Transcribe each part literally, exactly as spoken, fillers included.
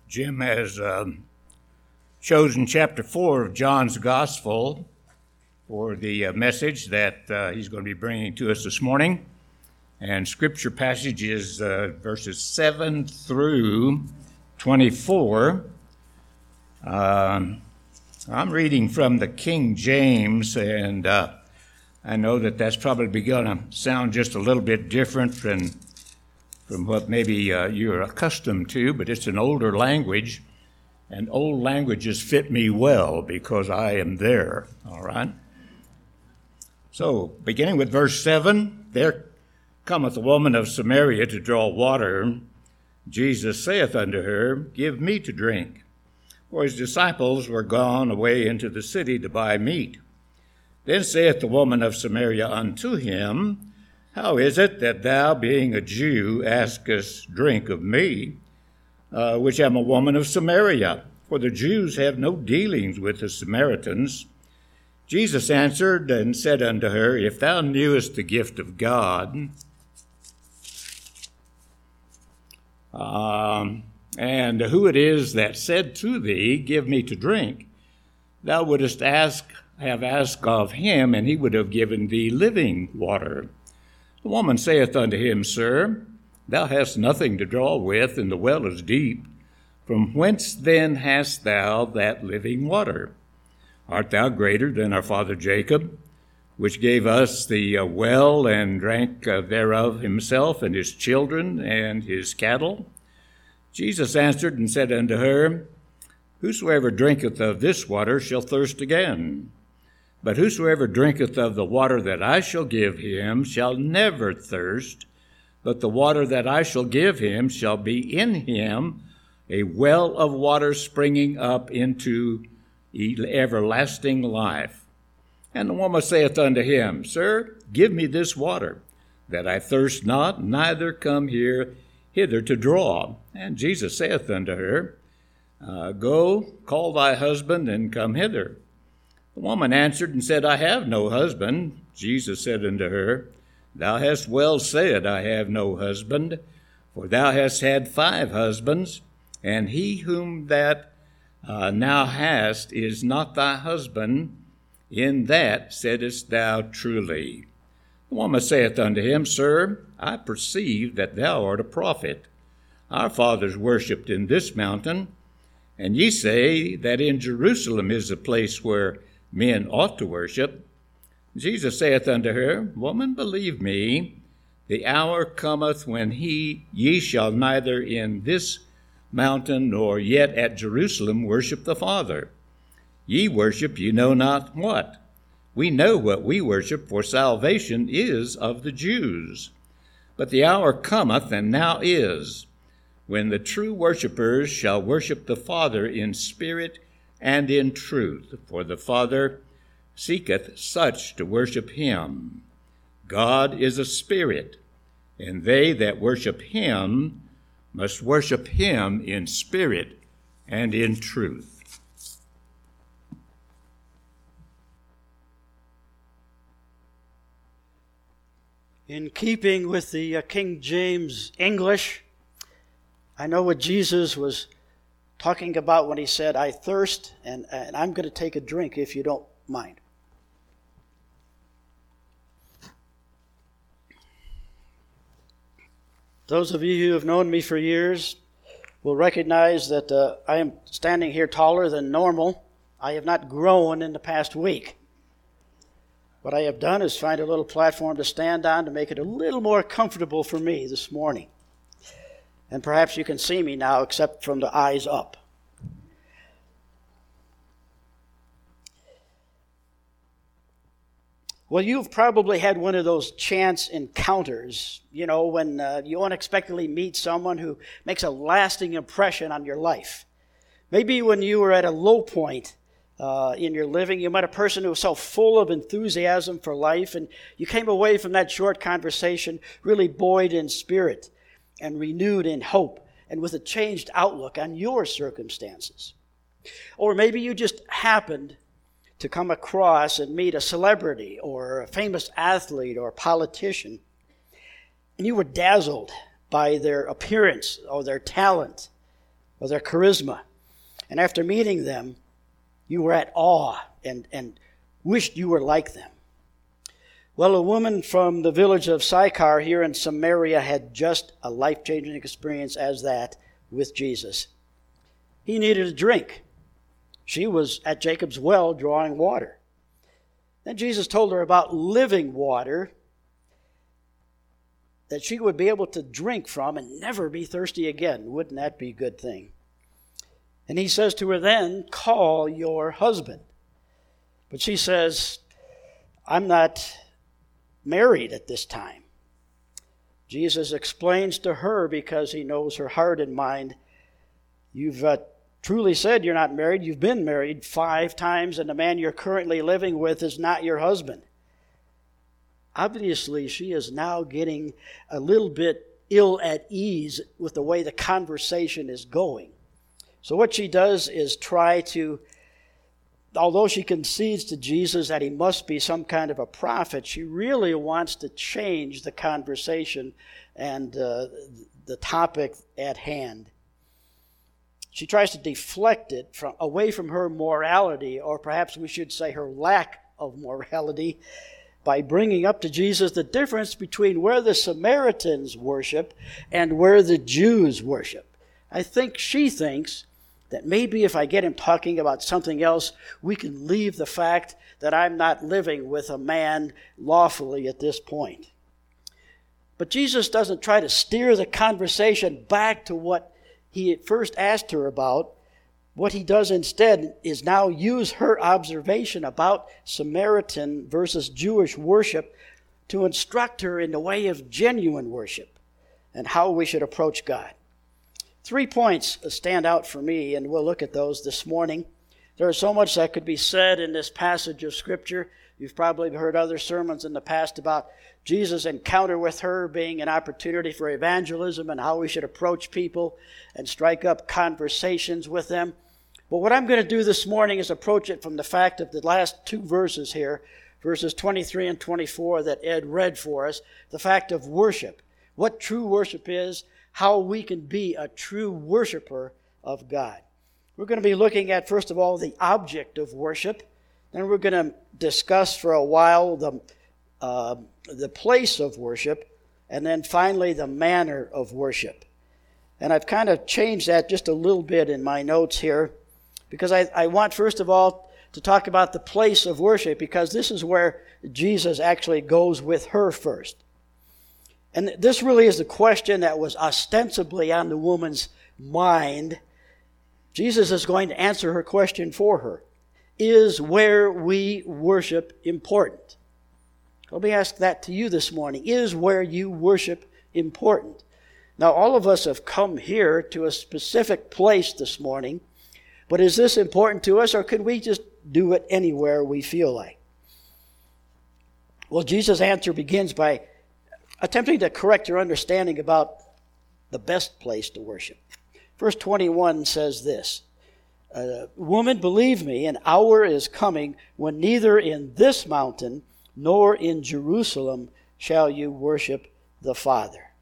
Jim has um, chosen chapter four of John's Gospel for the uh, message that uh, he's going to be bringing to us this morning. And scripture passage is uh, verses seven through twenty-four. Um, I'm reading from the King James, and uh, I know that that's probably going to sound just a little bit different than from what maybe uh, you're accustomed to, but it's an older language, and old languages fit me well because I am there, all right? So, beginning with verse seven, there cometh a woman of Samaria to draw water. Jesus saith unto her, Give me to drink. For his disciples were gone away into the city to buy meat. Then saith the woman of Samaria unto him, How is it that thou, being a Jew, askest drink of me, uh, which am a woman of Samaria? For the Jews have no dealings with the Samaritans. Jesus answered and said unto her, If thou knewest the gift of God, um, and who it is that said to thee, Give me to drink, thou wouldest ask, have asked of him, and he would have given thee living water. The woman saith unto him, Sir, thou hast nothing to draw with, and the well is deep. From whence then hast thou that living water? Art thou greater than our father Jacob, which gave us the uh, well, and drank uh, thereof himself, and his children, and his cattle? Jesus answered and said unto her, Whosoever drinketh of this water shall thirst again. But whosoever drinketh of the water that I shall give him shall never thirst, but the water that I shall give him shall be in him a well of water springing up into everlasting life. And the woman saith unto him, Sir, give me this water, that I thirst not, neither come here hither to draw. And Jesus saith unto her, uh, Go, call thy husband, and come hither. The woman answered and said, I have no husband. Jesus said unto her, Thou hast well said, I have no husband, for thou hast had five husbands, and he whom that uh, now hast is not thy husband. In that saidest thou truly. The woman saith unto him, Sir, I perceive that thou art a prophet. Our fathers worshipped in this mountain, and ye say that in Jerusalem is the place where men ought to worship. Jesus saith unto her, Woman, believe me, the hour cometh when he ye shall neither in this mountain nor yet at Jerusalem worship the Father. Ye worship ye know not what. We know what we worship, for salvation is of the Jews. But the hour cometh, and now is, when the true worshipers shall worship the Father in spirit and in truth, for the Father seeketh such to worship him. God is a spirit, and they that worship him must worship him in spirit and in truth. In keeping with the uh, King James English, I know what Jesus was talking about when he said, I thirst, and, and I'm going to take a drink if you don't mind. Those of you who have known me for years will recognize that uh, I am standing here taller than normal. I have not grown in the past week. What I have done is find a little platform to stand on to make it a little more comfortable for me this morning. And perhaps you can see me now except from the eyes up. Well, you've probably had one of those chance encounters, you know, when uh, you unexpectedly meet someone who makes a lasting impression on your life. Maybe when you were at a low point uh, in your living, you met a person who was so full of enthusiasm for life, and you came away from that short conversation really buoyed in spirit and renewed in hope and with a changed outlook on your circumstances. Or maybe you just happened to come across and meet a celebrity or a famous athlete or politician, and you were dazzled by their appearance or their talent or their charisma. And after meeting them, you were at awe and, and wished you were like them. Well, a woman from the village of Sychar here in Samaria had just a life-changing experience as that with Jesus. He needed a drink. She was at Jacob's well drawing water. Then Jesus told her about living water that she would be able to drink from and never be thirsty again. Wouldn't that be a good thing? And he says to her then, call your husband. But she says, I'm not married at this time. Jesus explains to her, because he knows her heart and mind, you've uh, truly said you're not married. You've been married five times, and the man you're currently living with is not your husband. Obviously, she is now getting a little bit ill at ease with the way the conversation is going. So what she does is try to, although she concedes to Jesus that he must be some kind of a prophet, she really wants to change the conversation and uh, the topic at hand. She tries to deflect it from, away from her morality, or perhaps we should say her lack of morality, by bringing up to Jesus the difference between where the Samaritans worship and where the Jews worship. I think she thinks that maybe if I get him talking about something else, we can leave the fact that I'm not living with a man lawfully at this point. But Jesus doesn't try to steer the conversation back to what he at first asked her about. What he does instead is now use her observation about Samaritan versus Jewish worship to instruct her in the way of genuine worship and how we should approach God. Three points stand out for me, and we'll look at those this morning. There is so much that could be said in this passage of Scripture. You've probably heard other sermons in the past about Jesus' encounter with her being an opportunity for evangelism and how we should approach people and strike up conversations with them. But what I'm going to do this morning is approach it from the fact of the last two verses here, verses twenty-three and twenty-four that Ed read for us, the fact of worship, what true worship is, how we can be a true worshiper of God. We're going to be looking at, first of all, the object of worship. Then we're going to discuss for a while the, uh, the place of worship. And then finally, the manner of worship. And I've kind of changed that just a little bit in my notes here, because I, I want, first of all, to talk about the place of worship, because this is where Jesus actually goes with her first. And this really is the question that was ostensibly on the woman's mind. Jesus is going to answer her question for her. Is where we worship important? Let me ask that to you this morning. Is where you worship important? Now, all of us have come here to a specific place this morning, but is this important to us, or could we just do it anywhere we feel like? Well, Jesus' answer begins by attempting to correct your understanding about the best place to worship. Verse twenty-one says this, uh, Woman, believe me, an hour is coming when neither in this mountain nor in Jerusalem shall you worship the Father.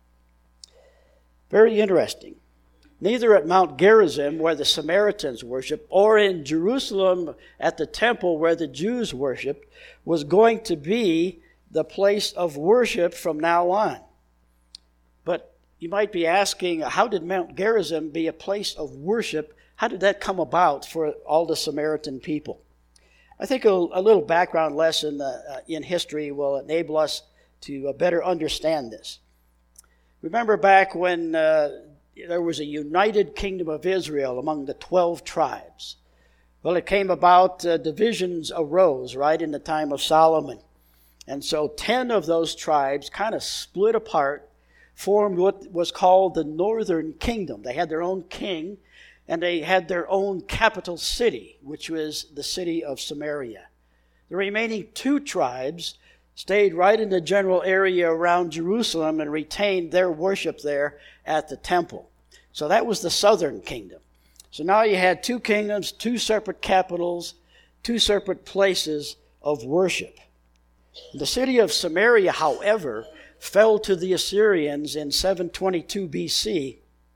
Very interesting. Neither at Mount Gerizim, where the Samaritans worship, or in Jerusalem at the temple where the Jews worshiped, was going to be the place of worship from now on. But you might be asking, how did Mount Gerizim be a place of worship? How did that come about for all the Samaritan people? I think a, a little background lesson uh, in history will enable us to uh, better understand this. Remember back when uh, there was a united kingdom of Israel among the twelve tribes. Well, it came about, uh, divisions arose right in the time of Solomon. And so ten of those tribes kind of split apart, formed what was called the northern kingdom. They had their own king, and they had their own capital city, which was the city of Samaria. The remaining two tribes stayed right in the general area around Jerusalem and retained their worship there at the temple. So that was the southern kingdom. So now you had two kingdoms, two separate capitals, two separate places of worship. The city of Samaria, however, fell to the Assyrians in seven twenty-two B C,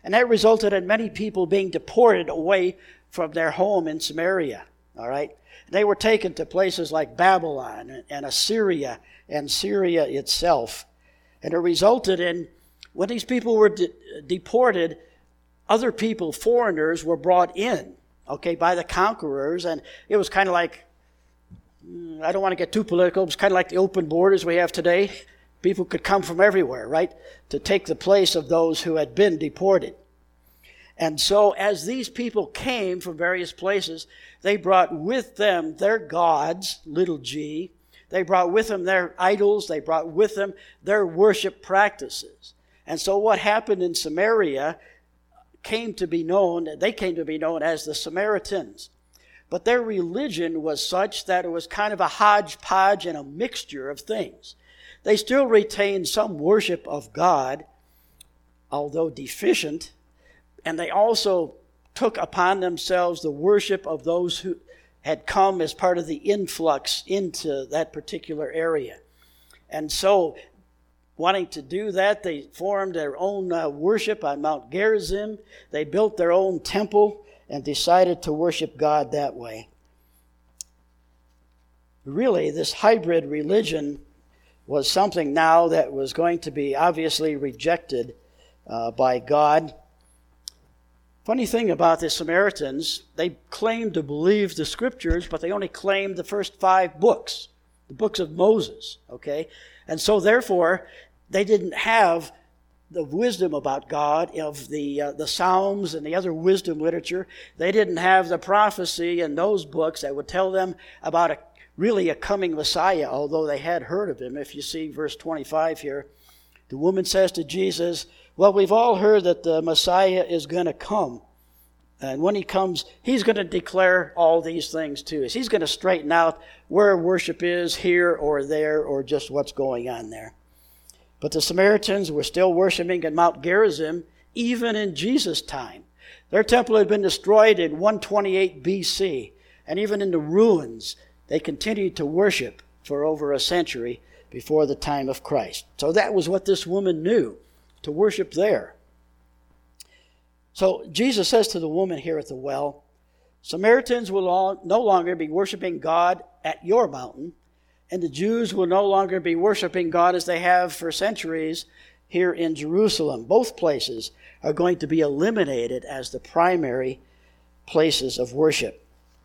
And that resulted in many people being deported away from their home in Samaria. All right? They were taken to places like Babylon and Assyria and Syria itself. And it resulted in, when these people were de- deported, other people, foreigners, were brought in, okay, by the conquerors. And it was kind of like, I don't want to get too political, it was kind of like the open borders we have today. People could come from everywhere, right, to take the place of those who had been deported. And so as these people came from various places, they brought with them their gods, little g. They brought with them their idols. They brought with them their worship practices. And so what happened in Samaria came to be known, they came to be known as the Samaritans. But their religion was such that it was kind of a hodgepodge and a mixture of things. They still retained some worship of God, although deficient, and they also took upon themselves the worship of those who had come as part of the influx into that particular area. And so, wanting to do that, they formed their own uh, worship on Mount Gerizim. They built their own temple and decided to worship God that way. Really, this hybrid religion was something now that was going to be obviously rejected uh, by God. Funny thing about the Samaritans, they claimed to believe the scriptures, but they only claimed the first five books, the books of Moses, okay? And so therefore, they didn't have the wisdom about God of the uh, the Psalms and the other wisdom literature. They didn't have the prophecy in those books that would tell them about a really a coming Messiah, although they had heard of him. If you see verse twenty-five here, the woman says to Jesus, well, we've all heard that the Messiah is going to come. And when he comes, he's going to declare all these things to us. He's going to straighten out where worship is here or there or just what's going on there. But the Samaritans were still worshiping at Mount Gerizim even in Jesus' time. Their temple had been destroyed in one twenty-eight B C. And even in the ruins, they continued to worship for over a century before the time of Christ. So that was what this woman knew, to worship there. So Jesus says to the woman here at the well, Samaritans will no longer be worshiping God at your mountain, and the Jews will no longer be worshiping God as they have for centuries here in Jerusalem. Both places are going to be eliminated as the primary places of worship.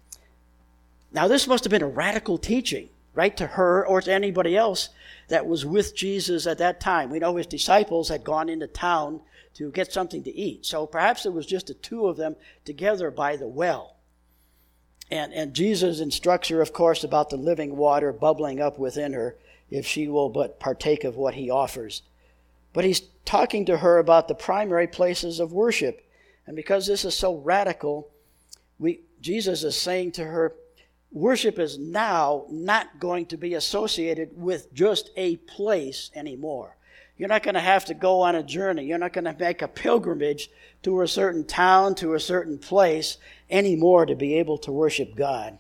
Now, this must have been a radical teaching, right, to her or to anybody else that was with Jesus at that time. We know his disciples had gone into town to get something to eat. So perhaps it was just the two of them together by the well. And, and Jesus instructs her, of course, about the living water bubbling up within her if she will but partake of what he offers. But he's talking to her about the primary places of worship. And because this is so radical, we, Jesus is saying to her, worship is now not going to be associated with just a place anymore. You're not going to have to go on a journey. You're not going to make a pilgrimage to a certain town, to a certain place anymore to be able to worship God.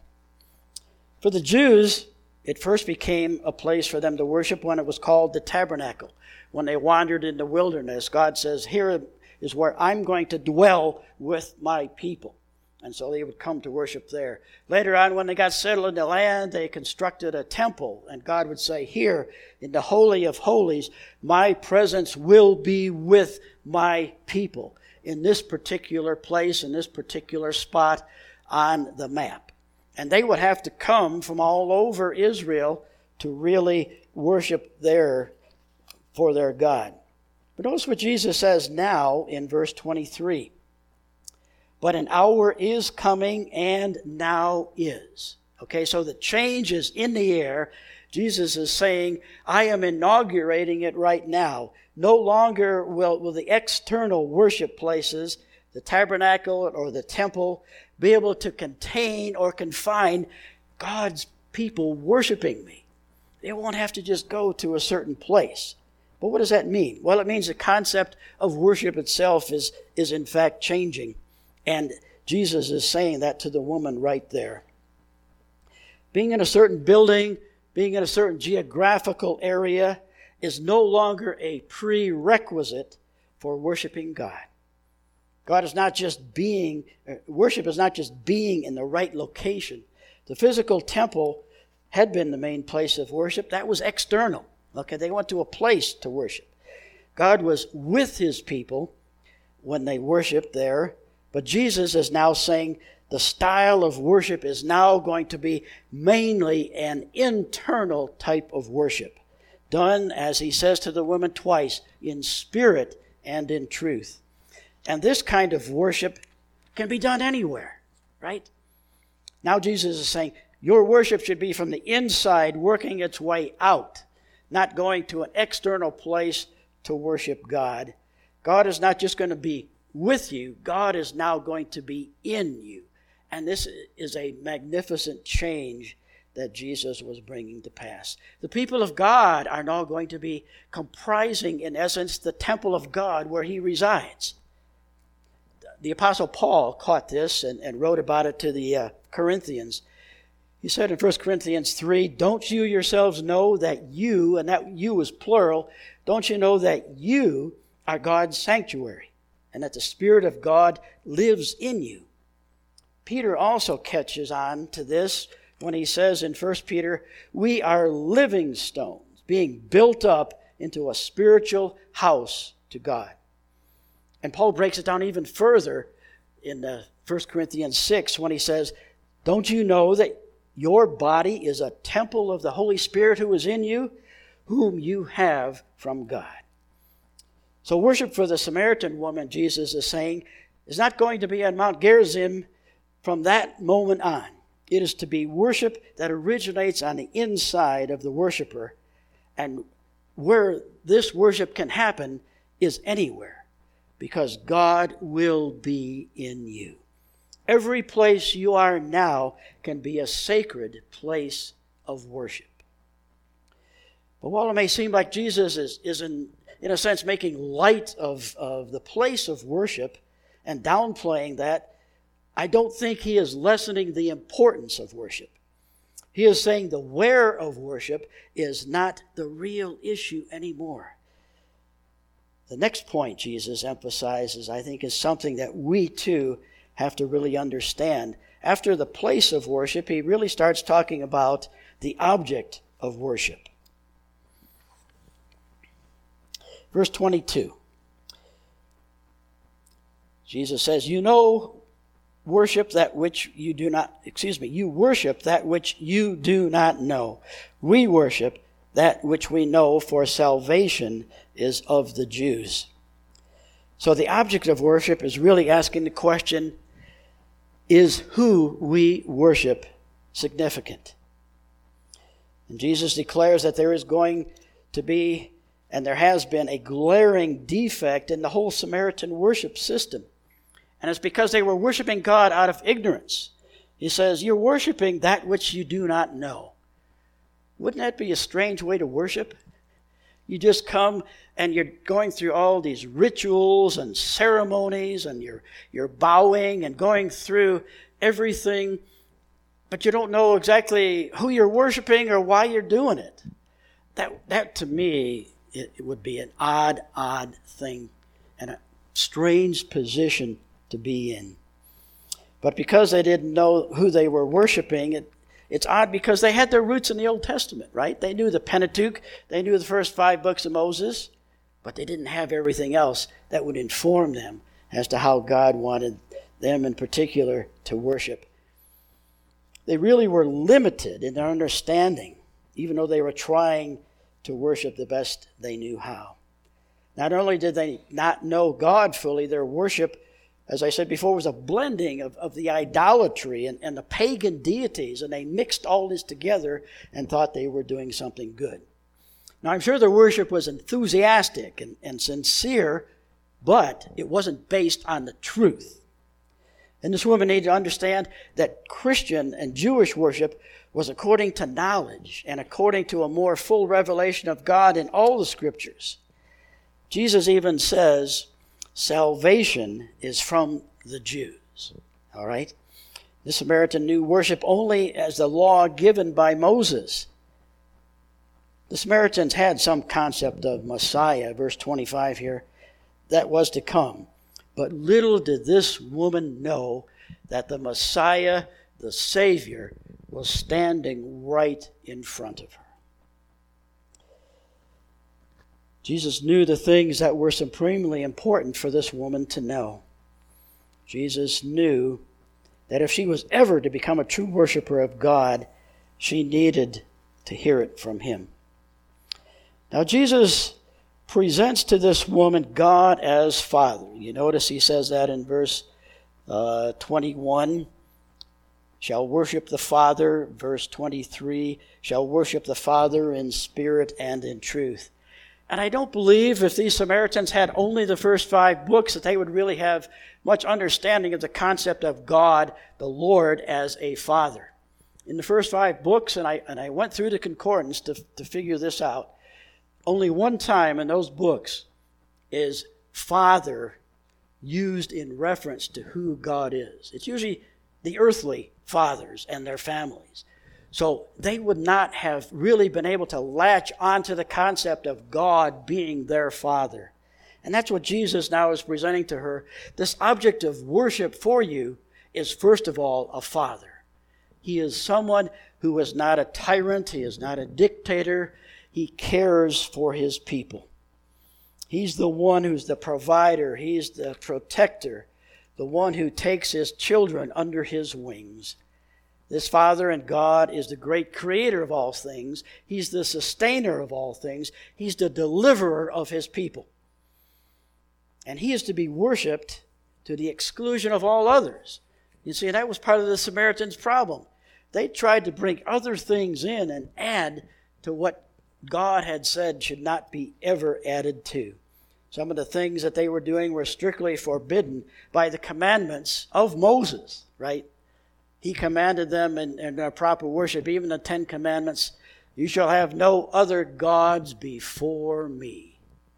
For the Jews, it first became a place for them to worship when it was called the tabernacle. When they wandered in the wilderness, God says, here is where I'm going to dwell with my people. And so they would come to worship there. Later on, when they got settled in the land, they constructed a temple. And God would say, here, in the Holy of Holies, my presence will be with my people in this particular place, in this particular spot on the map. And they would have to come from all over Israel to really worship there for their God. But notice what Jesus says now in verse twenty-three. But an hour is coming and now is. Okay, so the change is in the air. Jesus is saying, I am inaugurating it right now. No longer will, will the external worship places, the tabernacle or the temple, be able to contain or confine God's people worshiping me. They won't have to just go to a certain place. But what does that mean? Well, it means the concept of worship itself is, is in fact changing. And Jesus is saying that to the woman right there. Being in a certain building, being in a certain geographical area is no longer a prerequisite for worshiping God. God is not just being, worship is not just being in the right location. The physical temple had been the main place of worship. That was external. Okay, they went to a place to worship. God was with his people when they worshiped there, but Jesus is now saying the style of worship is now going to be mainly an internal type of worship, done, as he says to the woman twice, in spirit and in truth. And this kind of worship can be done anywhere, right? Now Jesus is saying, your worship should be from the inside working its way out, not going to an external place to worship God. God is not just going to be with you. God is now going to be in you. And this is a magnificent change that Jesus was bringing to pass. The people of God are now going to be comprising, in essence, the temple of God where he resides. The Apostle Paul caught this and, and wrote about it to the uh, Corinthians. He said in First Corinthians three, don't you yourselves know that you, and that you is plural, don't you know that you are God's sanctuary and that the Spirit of God lives in you? Peter also catches on to this when he says in First Peter, we are living stones being built up into a spiritual house to God. And Paul breaks it down even further in uh, First Corinthians six when he says, don't you know that your body is a temple of the Holy Spirit who is in you, whom you have from God? So worship for the Samaritan woman, Jesus is saying, is not going to be on Mount Gerizim from that moment on. It is to be worship that originates on the inside of the worshiper. And where this worship can happen is anywhere, because God will be in you. Every place you are now can be a sacred place of worship. But while it may seem like Jesus is, is in, in a sense, making light of, of the place of worship and downplaying that, I don't think he is lessening the importance of worship. He is saying the where of worship is not the real issue anymore. The next point Jesus emphasizes, I think, is something that we too have to really understand. After the place of worship, he really starts talking about the object of worship. Verse twenty-two. Jesus says, you know, worship that which you do not, excuse me, you worship that which you do not know. We worship that which we know, for salvation is of the Jews. So the object of worship is really asking the question, is who we worship significant? And Jesus declares that there is going to be, and there has been, a glaring defect in the whole Samaritan worship system. And it's because they were worshiping God out of ignorance. He says, you're worshiping that which you do not know. Wouldn't that be a strange way to worship? You just come and you're going through all these rituals and ceremonies and you're, you're bowing and going through everything, but you don't know exactly who you're worshiping or why you're doing it. That, that to me, it, it would be an odd, odd thing and a strange position to be in. But because they didn't know who they were worshiping, it, it's odd because they had their roots in the Old Testament, right? They knew the Pentateuch, they knew the first five books of Moses, but they didn't have everything else that would inform them as to how God wanted them in particular to worship. They really were limited in their understanding, even though they were trying to worship the best they knew how. Not only did they not know God fully, their worship, as I said before, was a blending of, of the idolatry and, and the pagan deities, and they mixed all this together and thought they were doing something good. Now, I'm sure their worship was enthusiastic and, and sincere, but it wasn't based on the truth. And this woman needed to understand that Christian and Jewish worship was according to knowledge and according to a more full revelation of God in all the Scriptures. Jesus even says, salvation is from the Jews. All right? The Samaritan knew worship only as the law given by Moses. The Samaritans had some concept of Messiah, verse twenty-five here, that was to come. But little did this woman know that the Messiah, the Savior, was standing right in front of her. Jesus knew the things that were supremely important for this woman to know. Jesus knew that if she was ever to become a true worshiper of God, she needed to hear it from him. Now, Jesus presents to this woman God as Father. You notice he says that in verse uh, twenty-one. Shall worship the Father. Verse twenty-three. Shall worship the Father in spirit and in truth. And I don't believe if these Samaritans had only the first five books that they would really have much understanding of the concept of God, the Lord, as a Father. In the first five books, and I and I went through the concordance to, to figure this out, only one time in those books is Father used in reference to who God is. It's usually the earthly fathers and their families. So they would not have really been able to latch onto the concept of God being their Father. And that's what Jesus now is presenting to her. This object of worship for you is, first of all, a Father. He is someone who is not a tyrant. He is not a dictator. He cares for his people. He's the one who's the provider. He's the protector, the one who takes his children under his wings. This Father and God is the great creator of all things. He's the sustainer of all things. He's the deliverer of his people. And he is to be worshipped to the exclusion of all others. You see, that was part of the Samaritans' problem. They tried to bring other things in and add to what God had said should not be ever added to. Some of the things that they were doing were strictly forbidden by the commandments of Moses, right? He commanded them in, in their proper worship, even the Ten Commandments, you shall have no other gods before me.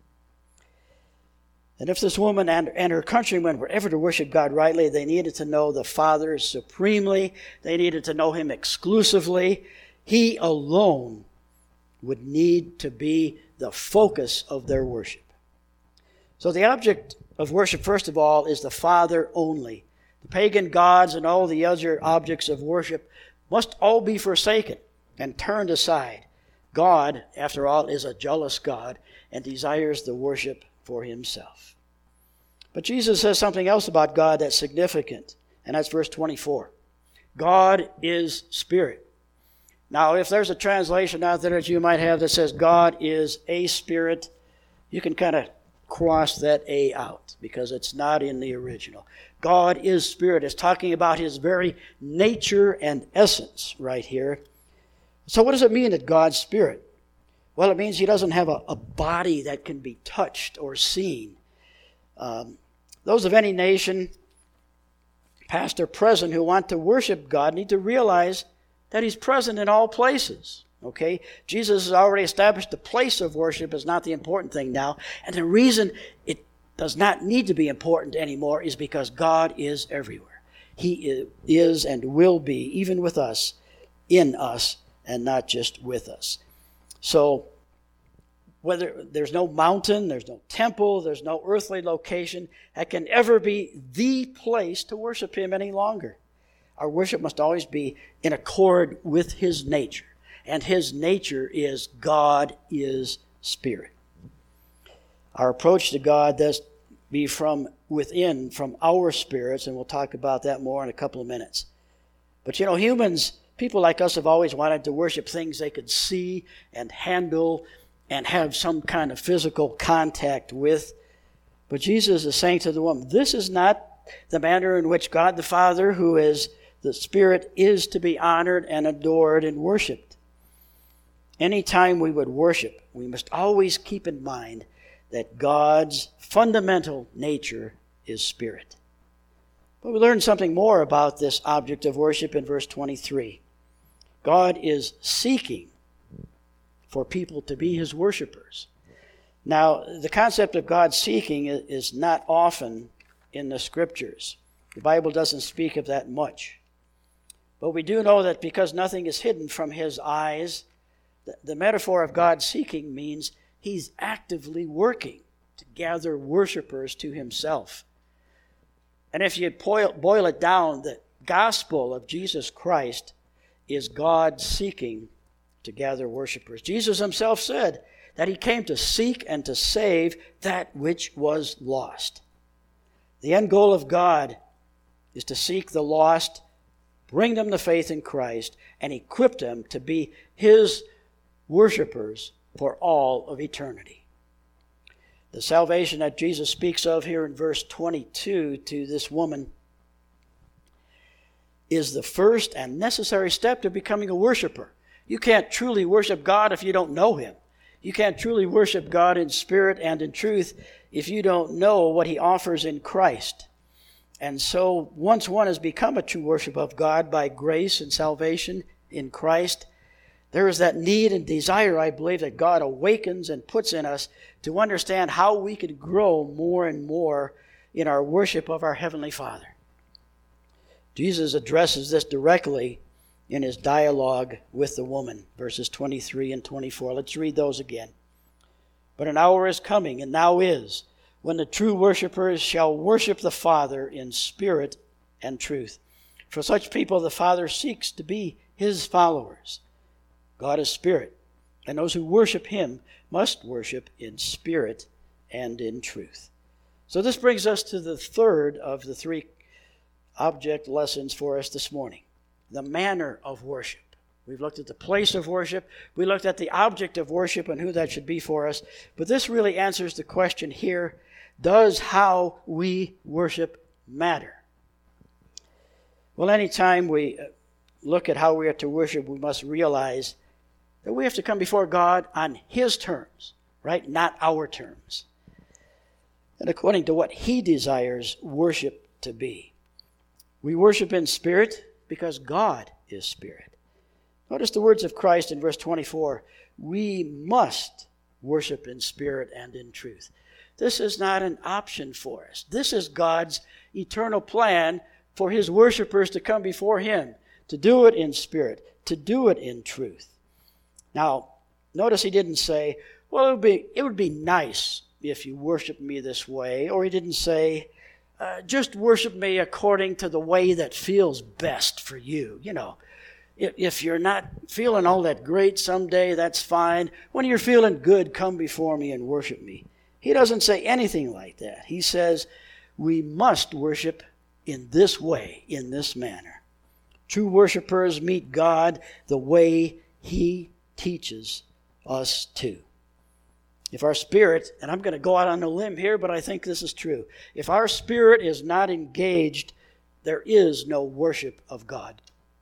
And if this woman and, and her countrymen were ever to worship God rightly, they needed to know the Father supremely. They needed to know him exclusively. He alone would need to be the focus of their worship. So the object of worship, first of all, is the Father only. The pagan gods and all the other objects of worship must all be forsaken and turned aside. God, after all, is a jealous God and desires the worship for himself. But Jesus says something else about God that's significant, and that's verse twenty-four. God is spirit. Now, if there's a translation out there that you might have that says God is a spirit, you can kind of cross that A out because it's not in the original. God is spirit. It's talking about his very nature and essence right here. So what does it mean that God's spirit? Well, it means he doesn't have a, a body that can be touched or seen. Um, those of any nation, past or present, who want to worship God need to realize that he's present in all places. Okay? Jesus has already established the place of worship is not the important thing now. And the reason it does not need to be important anymore is because God is everywhere. He is and will be, even with us, in us, and not just with us. So, whether there's no mountain, there's no temple, there's no earthly location that can ever be the place to worship him any longer. Our worship must always be in accord with his nature. And his nature is God is spirit. Our approach to God does be from within, from our spirits, and we'll talk about that more in a couple of minutes. But you know, humans, people like us have always wanted to worship things they could see and handle and have some kind of physical contact with. But Jesus is saying to the woman, this is not the manner in which God the Father, who is the Spirit, is to be honored and adored and worshiped. Anytime we would worship, we must always keep in mind that God's fundamental nature is spirit. But we learn something more about this object of worship in verse twenty-three. God is seeking for people to be his worshipers. Now, the concept of God seeking is not often in the Scriptures. The Bible doesn't speak of that much. But we do know that because nothing is hidden from his eyes, the metaphor of God seeking means he's actively working to gather worshipers to himself. And if you boil it down, the gospel of Jesus Christ is God seeking to gather worshipers. Jesus himself said that he came to seek and to save that which was lost. The end goal of God is to seek the lost, bring them to faith in Christ, and equip them to be his worshipers for all of eternity. The salvation that Jesus speaks of here in verse twenty-two to this woman is the first and necessary step to becoming a worshiper. You can't truly worship God if you don't know him. You can't truly worship God in spirit and in truth if you don't know what he offers in Christ. And so once one has become a true worship of God by grace and salvation in Christ, there is that need and desire, I believe, that God awakens and puts in us to understand how we can grow more and more in our worship of our Heavenly Father. Jesus addresses this directly in his dialogue with the woman, verses twenty-three and twenty-four. Let's read those again. But an hour is coming, and now is, when the true worshipers shall worship the Father in spirit and truth. For such people the Father seeks to be his followers. God is spirit, and those who worship him must worship in spirit and in truth. So this brings us to the third of the three object lessons for us this morning. The manner of worship. We've looked at the place of worship. We looked at the object of worship and who that should be for us. But this really answers the question here, does how we worship matter? Well, anytime we look at how we are to worship, we must realize that we have to come before God on his terms, right? Not our terms. And according to what he desires worship to be. We worship in spirit because God is spirit. Notice the words of Christ in verse twenty-four. We must worship in spirit and in truth. This is not an option for us. This is God's eternal plan for his worshipers to come before him, to do it in spirit, to do it in truth. Now, notice he didn't say, well, it would be, it would be nice if you worship me this way. Or he didn't say, uh, just worship me according to the way that feels best for you. You know, if, if you're not feeling all that great someday, that's fine. When you're feeling good, come before me and worship me. He doesn't say anything like that. He says, we must worship in this way, in this manner. True worshipers meet God the way he teaches us to. If our spirit, and I'm going to go out on a limb here, but I think this is true. If our spirit is not engaged, there is no worship of God.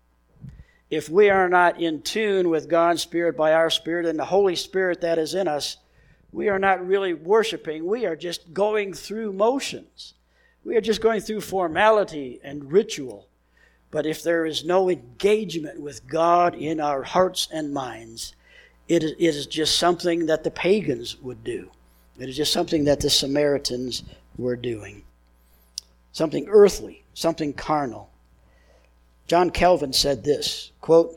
If we are not in tune with God's Spirit by our spirit and the Holy Spirit that is in us, we are not really worshiping. We are just going through motions. We are just going through formality and ritual. But if there is no engagement with God in our hearts and minds, it is just something that the pagans would do. It is just something that the Samaritans were doing. Something earthly, something carnal. John Calvin said this, quote,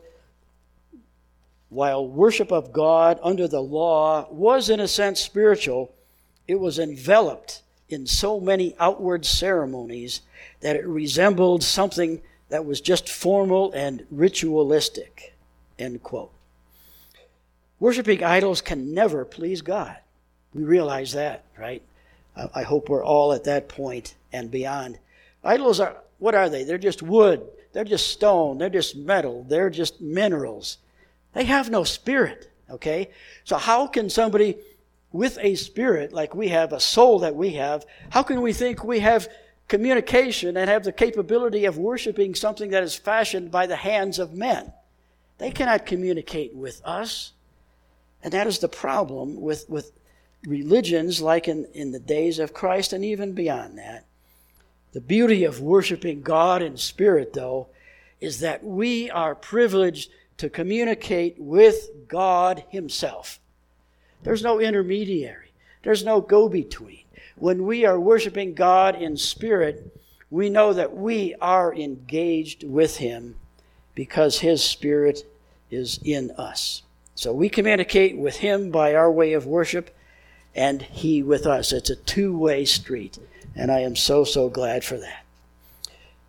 while worship of God under the law was in a sense spiritual, it was enveloped in so many outward ceremonies that it resembled something that was just formal and ritualistic, end quote. Worshiping idols can never please God. We realize that, right? I hope we're all at that point and beyond. Idols are, what are they? They're just wood. They're just stone. They're just metal. They're just minerals. They have no spirit, okay? So how can somebody with a spirit like we have, a soul that we have, how can we think we have communication and have the capability of worshiping something that is fashioned by the hands of men? They cannot communicate with us. And that is the problem with, with religions like in, in the days of Christ and even beyond that. The beauty of worshiping God in spirit, though, is that we are privileged to communicate with God himself. There's no intermediary. There's no go-between. When we are worshiping God in spirit, we know that we are engaged with him because his spirit is in us. So we communicate with him by our way of worship and he with us. It's a two-way street, and I am so, so glad for that.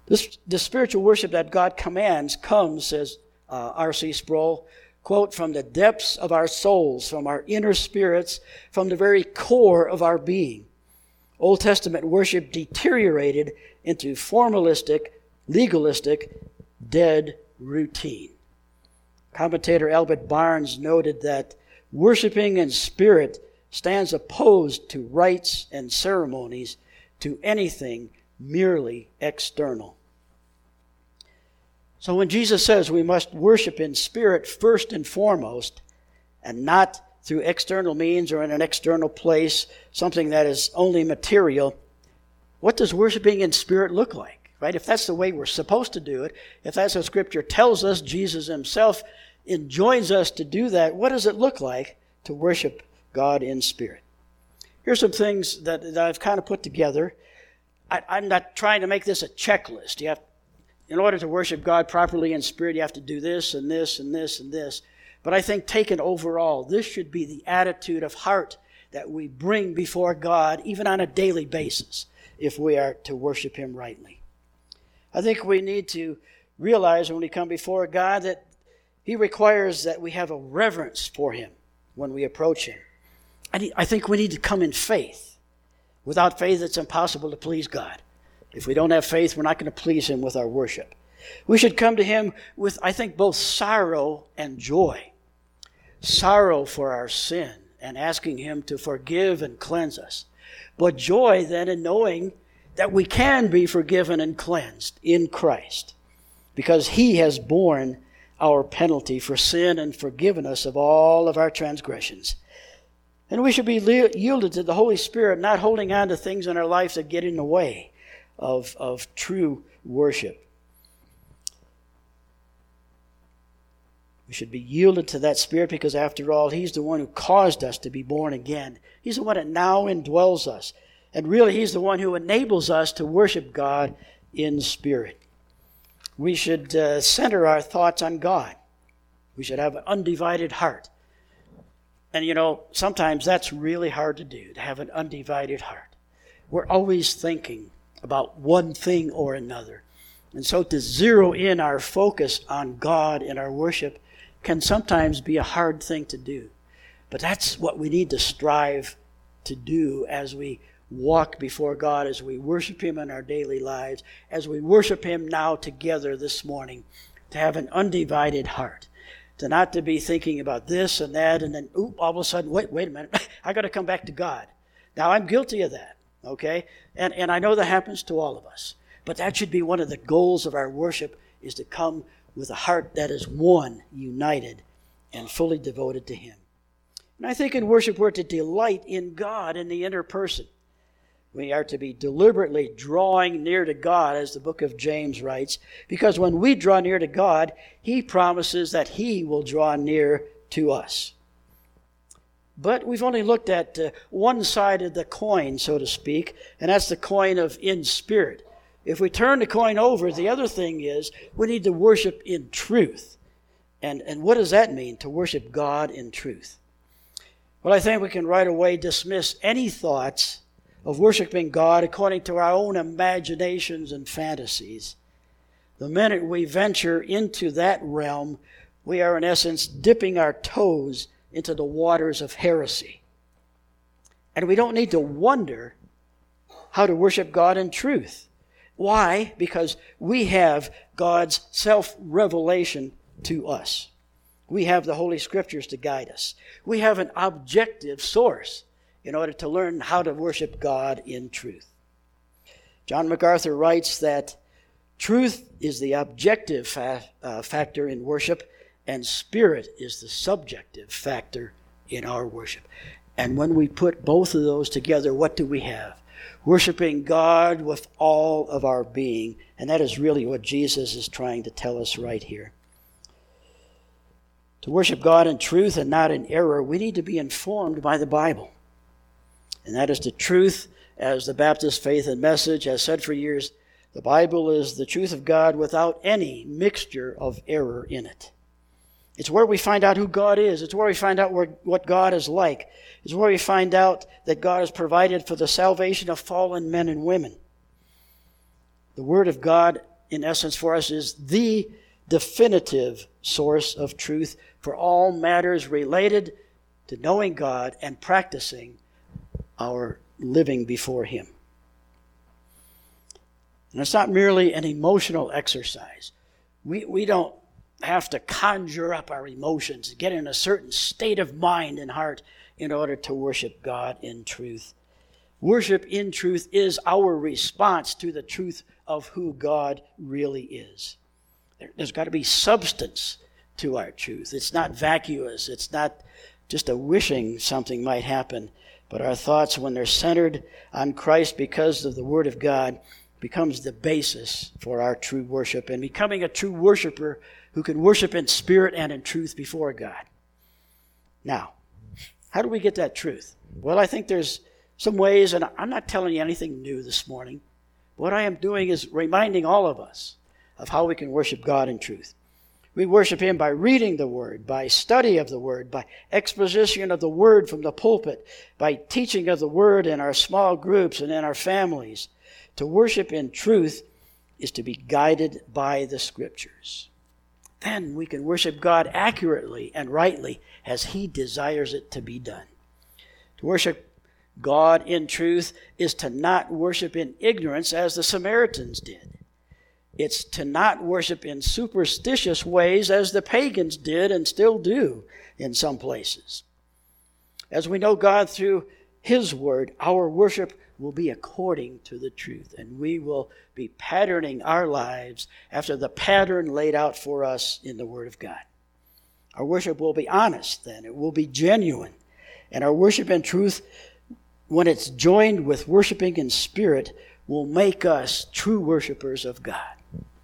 This, the spiritual worship that God commands comes, says uh, R C Sproul, quote, from the depths of our souls, from our inner spirits, from the very core of our being. Old Testament worship deteriorated into formalistic, legalistic, dead routine. Commentator Albert Barnes noted that worshiping in spirit stands opposed to rites and ceremonies, to anything merely external. So when Jesus says we must worship in spirit first and foremost, and not through external means or in an external place, something that is only material, what does worshiping in spirit look like? Right? If that's the way we're supposed to do it, if that's what Scripture tells us, Jesus himself enjoins us to do that, what does it look like to worship God in spirit? Here's some things that, that I've kind of put together. I, I'm not trying to make this a checklist. You have, in order to worship God properly in spirit, you have to do this and this and this and this. But I think taken overall, this should be the attitude of heart that we bring before God, even on a daily basis, if we are to worship him rightly. I think we need to realize when we come before God that he requires that we have a reverence for him when we approach him. I, I think we need to come in faith. Without faith, it's impossible to please God. If we don't have faith, we're not going to please him with our worship. We should come to him with, I think, both sorrow and joy. Sorrow for our sin and asking him to forgive and cleanse us. But joy then in knowing that we can be forgiven and cleansed in Christ, because he has borne our penalty for sin and forgiven us of all of our transgressions. And we should be yielded to the Holy Spirit, not holding on to things in our life that get in the way of, of true worship. We should be yielded to that Spirit because, after all, he's the one who caused us to be born again. He's the one that now indwells us. And really, he's the one who enables us to worship God in spirit. We should uh, center our thoughts on God. We should have an undivided heart. And, you know, sometimes that's really hard to do, to have an undivided heart. We're always thinking about one thing or another. And so to zero in our focus on God in our worship can sometimes be a hard thing to do. But that's what we need to strive to do as we walk before God, as we worship him in our daily lives, as we worship him now together this morning, to have an undivided heart. To not to be thinking about this and that, and then, oop, all of a sudden, wait, wait a minute, I got to come back to God. Now, I'm guilty of that, okay? And, and I know that happens to all of us. But that should be one of the goals of our worship, is to come with a heart that is one, united, and fully devoted to him. And I think in worship we're to delight in God in the inner person. We are to be deliberately drawing near to God, as the book of James writes, because when we draw near to God, he promises that he will draw near to us. But we've only looked at uh, one side of the coin, so to speak, and that's the coin of in spirit. If we turn the coin over, the other thing is we need to worship in truth. And, and what does that mean, to worship God in truth? Well, I think we can right away dismiss any thoughts of worshiping God according to our own imaginations and fantasies. The minute we venture into that realm, we are in essence dipping our toes into the waters of heresy. And we don't need to wonder how to worship God in truth. Why? Because we have God's self-revelation to us. We have the Holy Scriptures to guide us. We have an objective source in order to learn how to worship God in truth. John MacArthur writes that truth is the objective fa- uh, factor in worship, and spirit is the subjective factor in our worship. And when we put both of those together, what do we have? Worshiping God with all of our being. And that is really what Jesus is trying to tell us right here. To worship God in truth and not in error, we need to be informed by the Bible. And that is the truth, as the Baptist Faith and Message has said for years. The Bible is the truth of God without any mixture of error in it. It's where we find out who God is. It's where we find out where, what God is like. It's where we find out that God has provided for the salvation of fallen men and women. The Word of God in essence, for us is the definitive source of truth for all matters related to knowing God and practicing our living before Him. And it's not merely an emotional exercise. We, we don't have to conjure up our emotions, get in a certain state of mind and heart in order to worship God in truth. Worship in truth is our response to the truth of who God really is. There, there's got to be substance to our truth. It's not vacuous. It's not just a wishing something might happen. But our thoughts, when they're centered on Christ because of the Word of God, becomes the basis for our true worship, and becoming a true worshiper who can worship in spirit and in truth before God. Now, how do we get that truth? Well, I think there's some ways, and I'm not telling you anything new this morning. What I am doing is reminding all of us of how we can worship God in truth. We worship Him by reading the Word, by study of the Word, by exposition of the Word from the pulpit, by teaching of the Word in our small groups and in our families. To worship in truth is to be guided by the Scriptures. Then we can worship God accurately and rightly as He desires it to be done. To worship God in truth is to not worship in ignorance as the Samaritans did. It's to not worship in superstitious ways as the pagans did and still do in some places. As we know God through His Word, our worship will be according to the truth, and we will be patterning our lives after the pattern laid out for us in the Word of God. Our worship will be honest then. It will be genuine. And our worship in truth, when it's joined with worshiping in spirit, will make us true worshipers of God.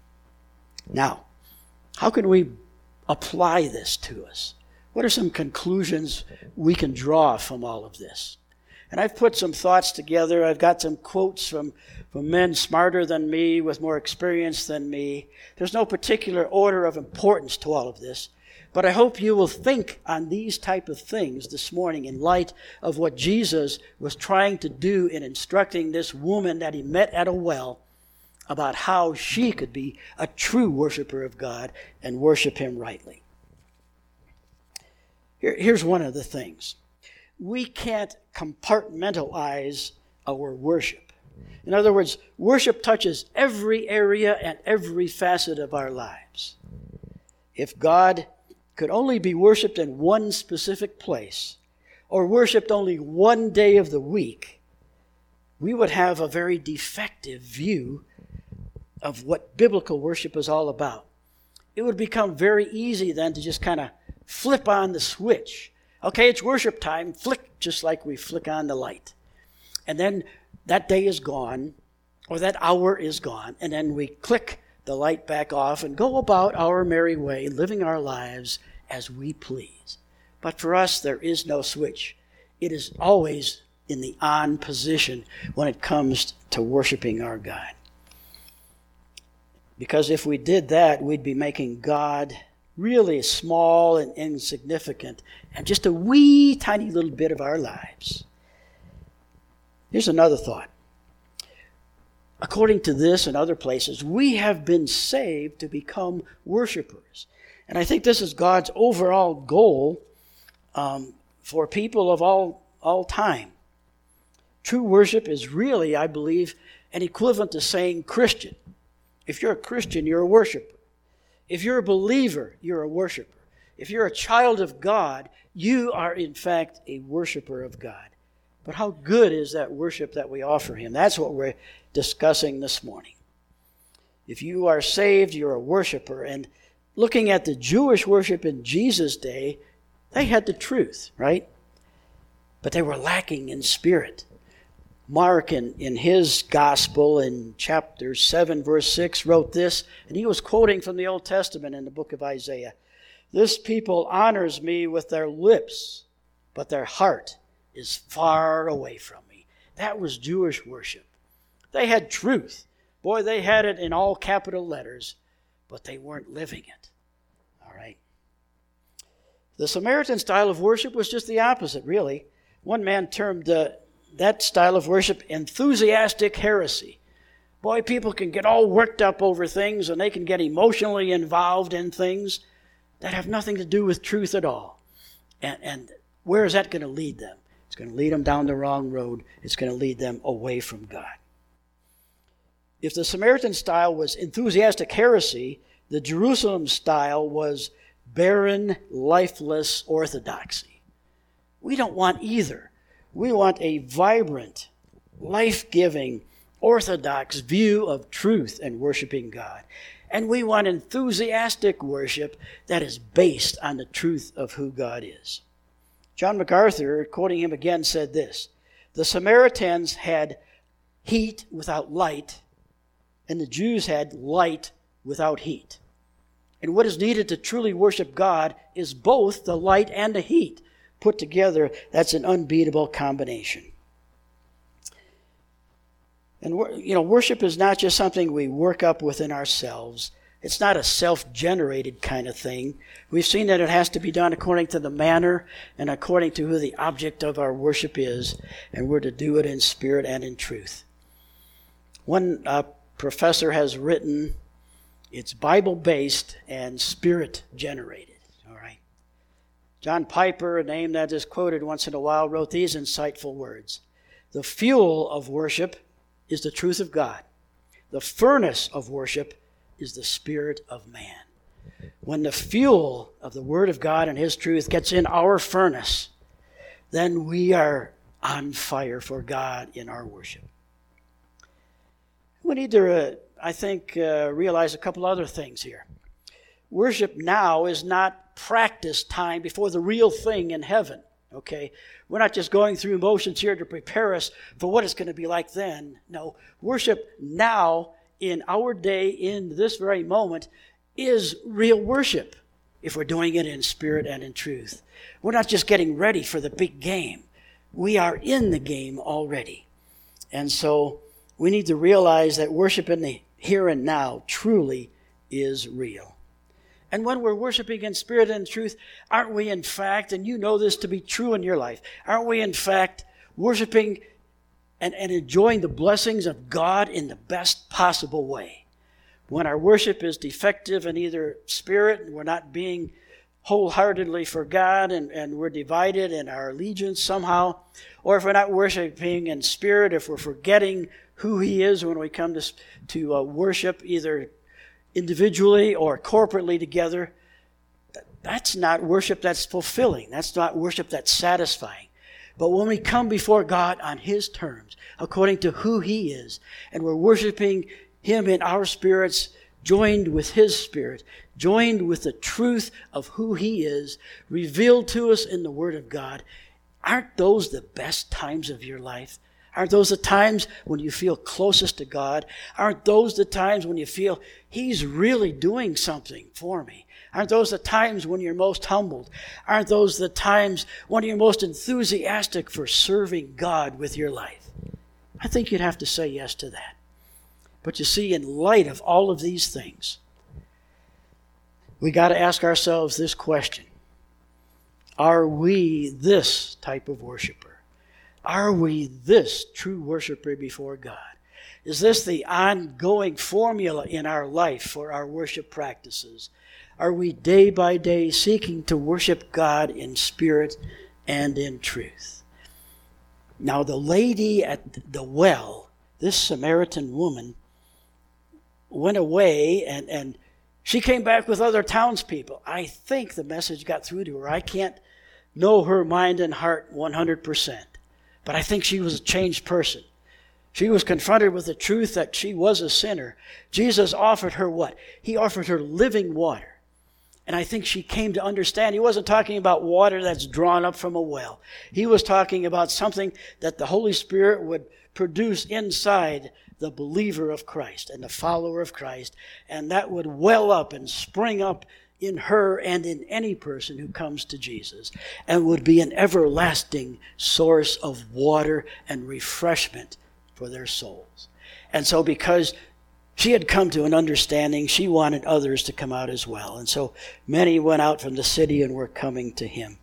Now, how can we apply this to us? What are some conclusions we can draw from all of this? And I've put some thoughts together. I've got some quotes from, from men smarter than me, with more experience than me. There's no particular order of importance to all of this. But I hope you will think on these type of things this morning in light of what Jesus was trying to do in instructing this woman that He met at a well about how she could be a true worshiper of God and worship Him rightly. Here, here's one of the things. We can't compartmentalize our worship. In other words, worship touches every area and every facet of our lives. If God could only be worshiped in one specific place, or worshiped only one day of the week, we would have a very defective view of what biblical worship is all about. It would become very easy then to just kind of flip on the switch. Okay, it's worship time, flick, just like we flick on the light. And then that day is gone, or that hour is gone, and then we click the light back off and go about our merry way, living our lives as we please. But for us, there is no switch. It is always in the on position when it comes to worshiping our God. Because if we did that, we'd be making God really small and insignificant, and just a wee tiny little bit of our lives. Here's another thought. According to this and other places, we have been saved to become worshipers. And I think this is God's overall goal um, for people of all, all time. True worship is really, I believe, an equivalent to saying Christian. If you're a Christian, you're a worshiper. If you're a believer, you're a worshiper. If you're a child of God, you are in fact a worshiper of God. But how good is that worship that we offer Him? That's what we're discussing this morning. If you are saved, you're a worshiper. And looking at the Jewish worship in Jesus' day, they had the truth, right? But they were lacking in spirit. Mark, in, in his gospel, in chapter seven, verse six, wrote this, and he was quoting from the Old Testament in the book of Isaiah. This people honors me with their lips, but their heart is far away from me. That was Jewish worship. They had truth. Boy, they had it in all capital letters, but they weren't living it. All right. The Samaritan style of worship was just the opposite, really. One man termed uh, that style of worship enthusiastic heresy. Boy, people can get all worked up over things, and they can get emotionally involved in things that have nothing to do with truth at all. And, and where is that going to lead them? It's going to lead them down the wrong road. It's going to lead them away from God. If the Samaritan style was enthusiastic heresy, the Jerusalem style was barren, lifeless orthodoxy. We don't want either. We want a vibrant, life-giving, orthodox view of truth and worshiping God. And we want enthusiastic worship that is based on the truth of who God is. John MacArthur, quoting him again, said this: "The Samaritans had heat without light, and the Jews had light without heat. And what is needed to truly worship God is both the light and the heat. Put together, that's an unbeatable combination." And, you know, worship is not just something we work up within ourselves. It's not a self-generated kind of thing. We've seen that it has to be done according to the manner and according to who the object of our worship is, and we're to do it in spirit and in truth. One uh, professor has written, it's Bible-based and spirit-generated. All right. John Piper, a name that is quoted once in a while, wrote these insightful words: "The fuel of worship is the truth of God. The furnace of worship is the spirit of man." When the fuel of the Word of God and His truth gets in our furnace, then we are on fire for God in our worship. We need to, uh, I think, uh, realize a couple other things here. Worship now is not practice time before the real thing in heaven. Okay, we're not just going through motions here to prepare us for what it's going to be like then. No, worship now, in our day, in this very moment, is real worship if we're doing it in spirit and in truth. We're not just getting ready for the big game. We are in the game already. And so we need to realize that worship in the here and now truly is real. And when we're worshiping in spirit and truth, aren't we in fact, and you know this to be true in your life, aren't we in fact worshiping and, and enjoying the blessings of God in the best possible way? When our worship is defective in either spirit, and we're not being wholeheartedly for God, and, and we're divided in our allegiance somehow, or if we're not worshiping in spirit, if we're forgetting who He is when we come to, to uh, worship either individually or corporately together, that's not worship that's fulfilling. That's not worship that's satisfying. But when we come before God on His terms, according to who He is, and we're worshiping Him in our spirits, joined with His Spirit, joined with the truth of who He is, revealed to us in the Word of God, aren't those the best times of your life? Aren't those the times when you feel closest to God? Aren't those the times when you feel He's really doing something for me? Aren't those the times when you're most humbled? Aren't those the times when you're most enthusiastic for serving God with your life? I think you'd have to say yes to that. But you see, in light of all of these things, we got to ask ourselves this question: are we this type of worshiper? Are we this true worshiper before God? Is this the ongoing formula in our life for our worship practices? Are we day by day seeking to worship God in spirit and in truth? Now, the lady at the well, this Samaritan woman, went away and, and she came back with other townspeople. I think the message got through to her. I can't know her mind and heart one hundred percent. But I think she was a changed person. She was confronted with the truth that she was a sinner. Jesus offered her what? He offered her living water. And I think she came to understand He wasn't talking about water that's drawn up from a well. He was talking about something that the Holy Spirit would produce inside the believer of Christ and the follower of Christ, and that would well up and spring up in her and in any person who comes to Jesus, and would be an everlasting source of water and refreshment for their souls. And so because she had come to an understanding, she wanted others to come out as well. And so many went out from the city and were coming to Him.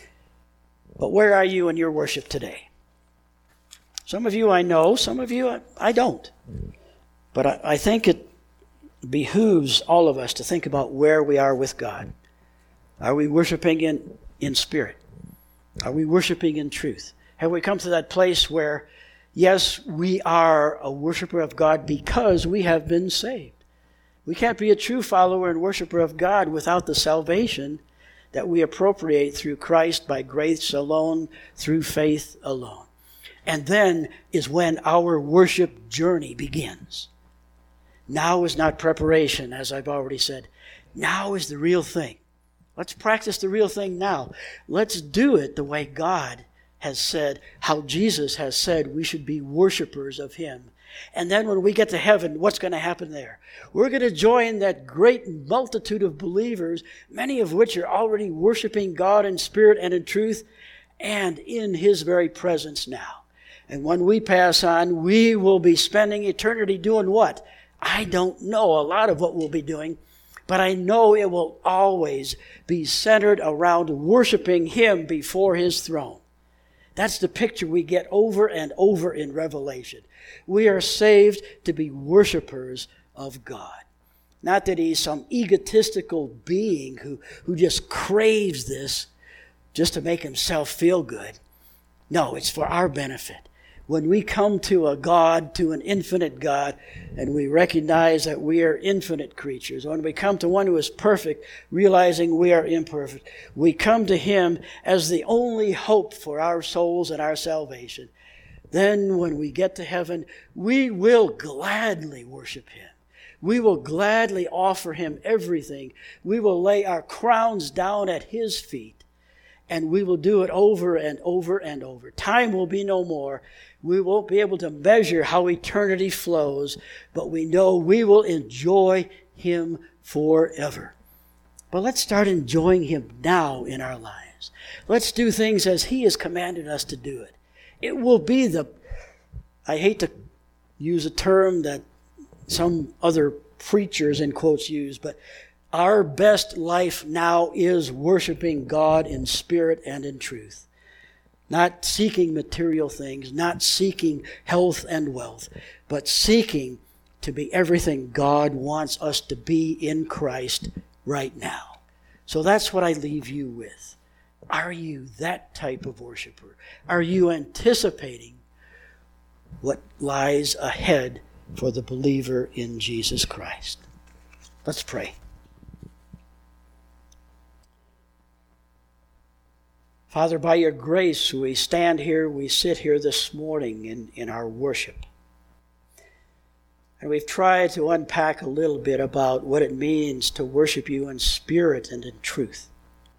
But where are you in your worship today? Some of you I know, some of you I, I don't. But I, I think it behooves all of us to think about where we are with God. Are we worshiping in, in spirit? Are we worshiping in truth? Have we come to that place where, yes, we are a worshiper of God because we have been saved? We can't be a true follower and worshiper of God without the salvation that we appropriate through Christ by grace alone, through faith alone. And then is when our worship journey begins. Now is not preparation, as I've already said. Now is the real thing. Let's practice the real thing now. Let's do it the way God has said, how Jesus has said we should be worshipers of Him. And then when we get to heaven, what's going to happen there? We're going to join that great multitude of believers, many of which are already worshiping God in spirit and in truth and in His very presence now. And when we pass on, we will be spending eternity doing what? I don't know a lot of what we'll be doing, but I know it will always be centered around worshiping Him before His throne. That's the picture we get over and over in Revelation. We are saved to be worshipers of God. Not that He's some egotistical being who, who just craves this just to make Himself feel good. No, it's for our benefit. When we come to a God, to an infinite God, and we recognize that we are infinite creatures, when we come to one who is perfect, realizing we are imperfect, we come to Him as the only hope for our souls and our salvation. Then when we get to heaven, we will gladly worship Him. We will gladly offer Him everything. We will lay our crowns down at His feet, and we will do it over and over and over. Time will be no more. We won't be able to measure how eternity flows, but we know we will enjoy Him forever. But let's start enjoying Him now in our lives. Let's do things as He has commanded us to do it. It will be the, I hate to use a term that some other preachers in quotes use, but our best life now is worshiping God in spirit and in truth. Not seeking material things, not seeking health and wealth, but seeking to be everything God wants us to be in Christ right now. So that's what I leave you with. Are you that type of worshiper? Are you anticipating what lies ahead for the believer in Jesus Christ? Let's pray. Father, by your grace, we stand here, we sit here this morning in, in our worship. And we've tried to unpack a little bit about what it means to worship you in spirit and in truth.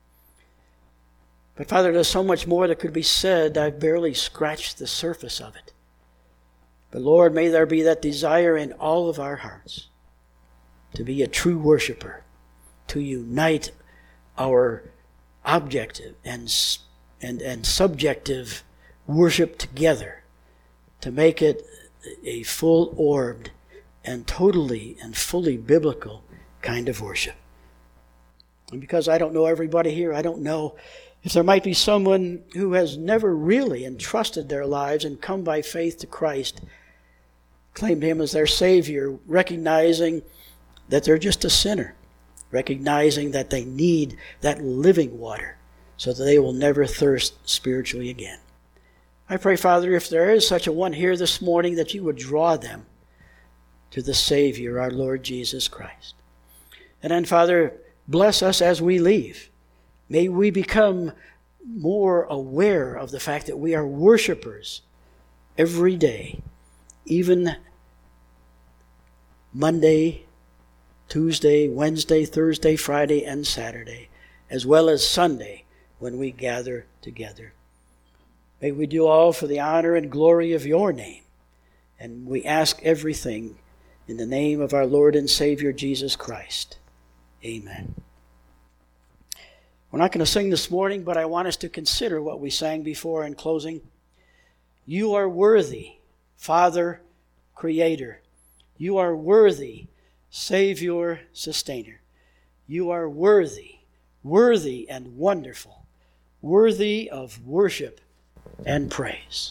But Father, there's so much more that could be said. I've barely scratched the surface of it. But Lord, may there be that desire in all of our hearts to be a true worshiper, to unite our objective and, and, and subjective worship together to make it a full-orbed and totally and fully biblical kind of worship. And because I don't know everybody here, I don't know if there might be someone who has never really entrusted their lives and come by faith to Christ, claimed Him as their Savior, recognizing that they're just a sinner, recognizing that they need that living water so that they will never thirst spiritually again. I pray, Father, if there is such a one here this morning, that you would draw them to the Savior, our Lord Jesus Christ. And then, Father, bless us as we leave. May we become more aware of the fact that we are worshipers every day, even Monday, Tuesday, Wednesday, Thursday, Friday, and Saturday, as well as Sunday when we gather together. May we do all for the honor and glory of your name. And we ask everything in the name of our Lord and Savior, Jesus Christ. Amen. We're not going to sing this morning, but I want us to consider what we sang before in closing. You are worthy, Father, Creator. You are worthy, Savior, Sustainer. You are worthy, worthy and wonderful, worthy of worship and praise.